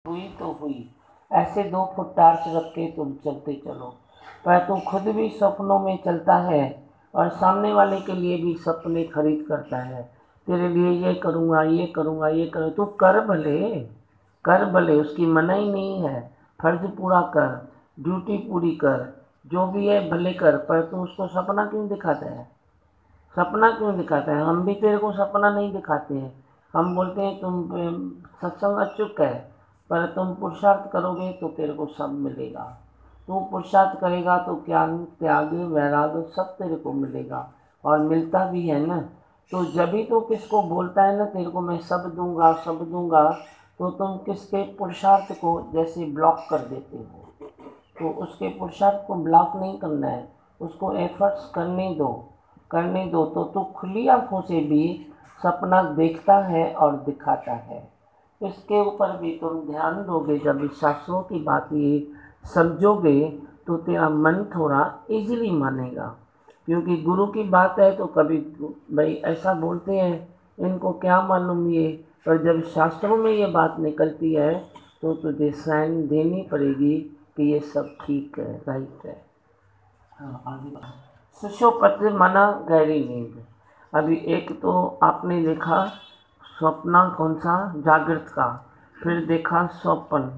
हुई तो हुई। ऐसे 2 फुट टार्च रख के तुम चलते चलो, पर तू खुद भी सपनों में चलता है और सामने वाले के लिए भी सपने खरीद करता है। तेरे लिए ये करूँगा, ये करूँगा, ये करूँ, तू कर भले, उसकी मनाही नहीं है। फर्ज पूरा कर, ड्यूटी पूरी कर, जो भी है भले कर, पर तू उसको सपना क्यों दिखाता है? सपना क्यों दिखाता है? हम भी तेरे को सपना नहीं दिखाते हैं। हम बोलते हैं तुम सत्संग अचूक है, पर तुम पुरुषार्थ करोगे तो तेरे को सब मिलेगा। तू पुरुषार्थ करेगा तो ज्ञान, त्याग, वैराग सब तेरे को मिलेगा, और मिलता भी है ना। तो जब भी तू किसको बोलता है ना तेरे को मैं सब दूंगा, तो तुम किसके पुरुषार्थ को जैसे ब्लॉक कर देते हो। तो उसके पुरुषार्थ को ब्लॉक नहीं करना है, उसको एफर्ट्स करने दो तो तू खुली आंखों से भी सपना देखता है और दिखाता है। इसके ऊपर भी तुम ध्यान दोगे, जब इस शास्त्रों की बात ये समझोगे तो तेरा मन थोड़ा इजीली मानेगा। क्योंकि गुरु की बात है तो कभी भाई ऐसा बोलते हैं, इनको क्या मालूम ये, पर जब शास्त्रों में ये बात निकलती है तो तुझे साइन देनी पड़ेगी कि ये सब ठीक है, राइट है। हाँ, आगे सुषुप्ति माना गहरी नींद। अभी एक तो आपने देखा स्वप्न, कौन सा? जागृत का। फिर देखा स्वप्न,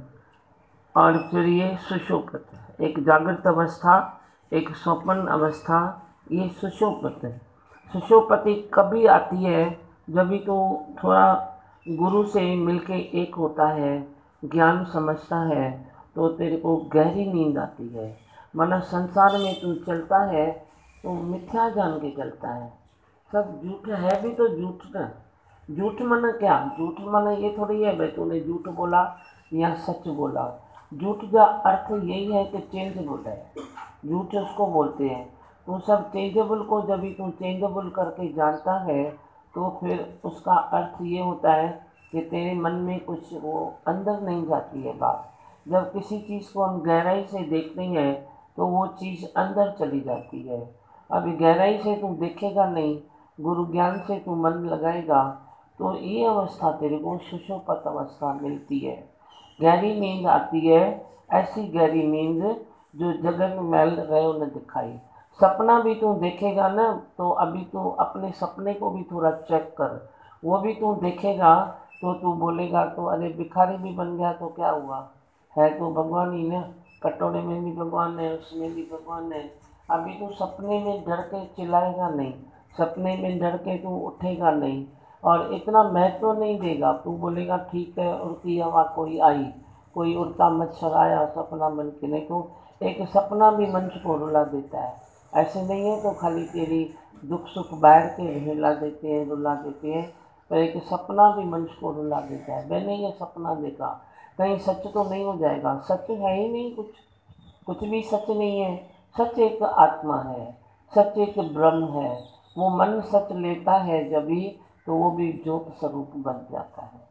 और फिर ये सुषुप्ति। एक जागृत अवस्था, एक स्वप्न अवस्था, ये सुषुप्ति। सुषुप्ति कभी आती है? जब भी तो थोड़ा गुरु से मिलके एक होता है, ज्ञान समझता है, तो तेरे को गहरी नींद आती है। माना संसार में तू चलता है तो मिथ्या जान के चलता है, सब झूठ है भी तो झूठ ना। झूठ माना क्या? झूठ माना ये थोड़ी है भाई तूने झूठ बोला या सच बोला। झूठ का अर्थ यही है कि चेंजेबल है, झूठ उसको बोलते हैं। तो सब चेंजेबल को जब भी तू चेंजेबल करके जानता है तो फिर उसका अर्थ ये होता है कि तेरे मन में कुछ वो अंदर नहीं जाती है बात। जब किसी चीज़ को हम गहराई से देखते हैं तो वो चीज़ अंदर चली जाती है। अभी गहराई से तू देखेगा नहीं, गुरु ज्ञान से तू मन लगाएगा, तो ये अवस्था तेरे को सुषुप्त अवस्था मिलती है। गहरी नींद आती है, ऐसी गहरी नींद जो जगन मैल रहो न दिखाई। सपना भी तू देखेगा ना, तो अभी तू अपने सपने को भी थोड़ा चेक कर। वो भी तू देखेगा तो तू बोलेगा तो अरे भिखारी भी बन गया तो क्या हुआ, है तो भगवान ही ना। कटोरे में भी भगवान है, उसमें भी भगवान है। अभी तू सपने में डर के चिल्लाएगा नहीं, सपने में डर के तू उठेगा नहीं, और इतना महत्व नहीं देगा। तू बोलेगा ठीक है, उड़ती हवा कोई आई, कोई उड़ता मच्छर आया सपना बन के। नहीं तो एक सपना भी मनुष्य को रुला देता है। ऐसे नहीं है तो खाली तेरी दुख सुख बैठ के हिला देते हैं, रुला देते हैं, पर एक सपना भी मनुष्य को रुला देता है। मैंने ये सपना देखा, कहीं सच तो नहीं हो जाएगा? सच है ही नहीं कुछ, कुछ भी सच नहीं है। सच एक आत्मा है, सच एक ब्रह्म है। वो मन सच लेता है जब भी, तो वो भी ज्योत स्वरूप बन जाता है।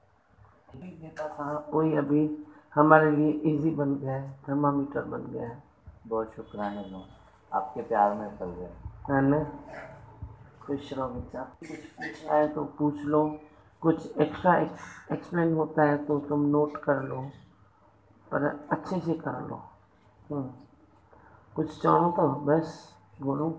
देता था वही अभी हमारे लिए इजी बन गया है, थर्मामीटर बन गया है। बहुत शुक्राने लो, आपके प्यार में पल गए। है ना? खुश रहो बच्चा। कुछ पूछना है तो पूछ लो, कुछ एक्स्ट्रा एक्सप्लेन होता है तो तुम नोट कर लो, पर अच्छे से कर लो। कुछ चाहो तो बस बोलो।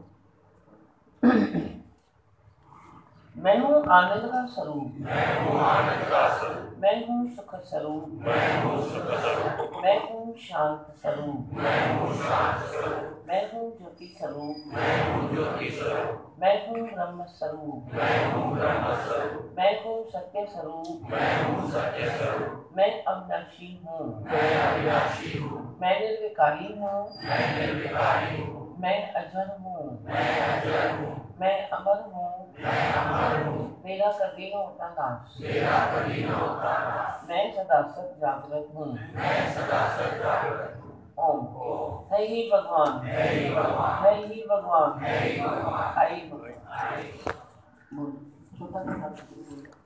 मैं हूँ आनंद का स्वरूप, मैं हूँ सुख स्वरूप, मैं हूँ शांत स्वरूप, मैं हूँ ज्योति स्वरूप, मैं हूँ ब्रह्म स्वरूप, मैं हूँ सत्य स्वरूप, मैं अविनाशी हूँ, मैं निर्विकारी हूँ, मैं अजर हूँ, मैं अमर हूँ, मेरा कभी न होता नाश, मैं सदा सत जागृत हूँ। ओम है ही भगवान, है ही भगवान, आई भगवान। छोटा सा